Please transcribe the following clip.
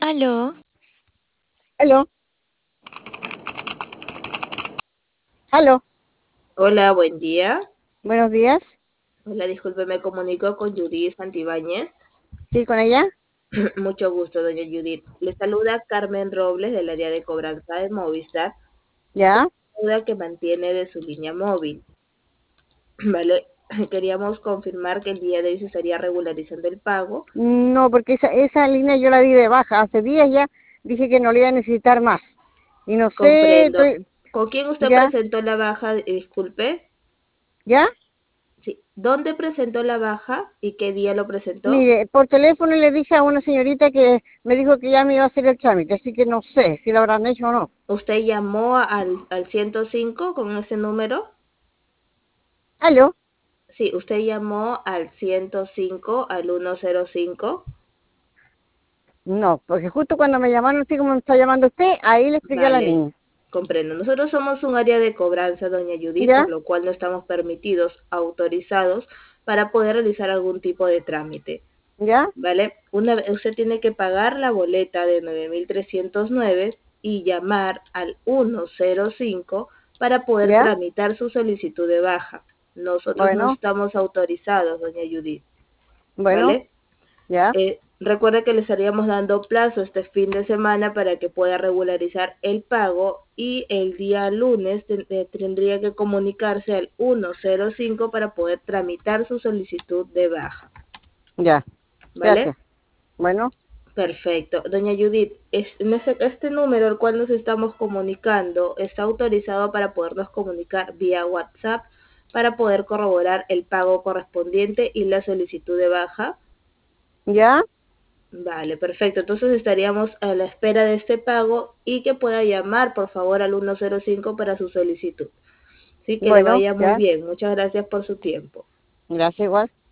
Aló, Aló, aló, Hola, buen día. buenos días. Hola, disculpe, me comunico con Judith Santibáñez. ¿Sí, con ella? Mucho gusto, doña Judith. Le saluda Carmen Robles del área de cobranza de Movistar. ¿Ya? Duda que mantiene de su línea móvil. Vale, queríamos confirmar que el día de hoy se estaría regularizando el pago. No, porque esa línea yo la di de baja. Hace días ya dije que no la iba a necesitar más. Y no sé, Comprendo. ¿Con quién usted ¿ya? presentó la baja? Disculpe. ¿Ya? Sí. ¿Dónde presentó la baja y qué día lo presentó? Mire, por teléfono le dije a una señorita que me dijo que ya me iba a hacer el trámite, así que no sé si lo habrán hecho o no. ¿Usted llamó al 105 con ese número? ¿Aló? Sí, usted llamó al 105, al 105. No, porque justo cuando me llamaron, así como me está llamando usted, ahí le expliqué a la Vale, niña. comprendo. Nosotros somos un área de cobranza, doña Judith, por ¿Ya? lo cual no estamos permitidos, autorizados para poder realizar algún tipo de trámite. ¿Ya? ¿Vale? Usted tiene que pagar la boleta de 9.309 y llamar al 105 para poder ¿Ya? tramitar su solicitud de baja. Nosotros no Bueno, estamos autorizados, doña Judith. bueno, ¿Vale? ¿ya? Recuerda que le estaríamos dando plazo este fin de semana para que pueda regularizar el pago y el día lunes tendría que comunicarse al 105 para poder tramitar su solicitud de baja. Ya. ¿Vale? Gracias. Bueno, Perfecto. Doña Judith, este número al cual nos estamos comunicando está autorizado para podernos comunicar vía WhatsApp para poder corroborar el pago correspondiente y la solicitud de baja. ¿ya? Vale, perfecto. Entonces estaríamos a la espera de este pago y que pueda llamar, por favor, al 105 para su solicitud. Sí, que le Bueno, vaya muy ya. bien. Muchas gracias por su tiempo. Gracias igual.